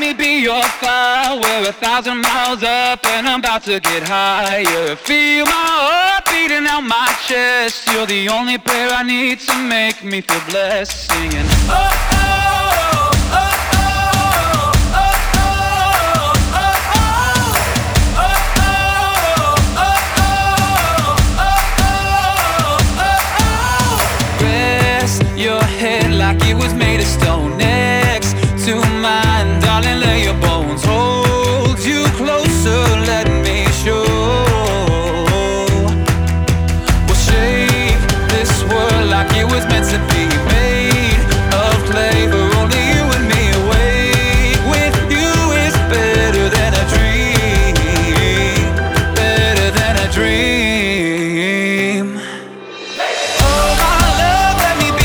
me be your fire. We're 1,000 miles up and I'm about to get higher. Feel my heart beating out my chest. You're the only prayer I need to make me feel blessed. Singing, oh, oh, oh, oh, oh, oh, oh, oh, oh. Rest your head like it was made of stone next to mine.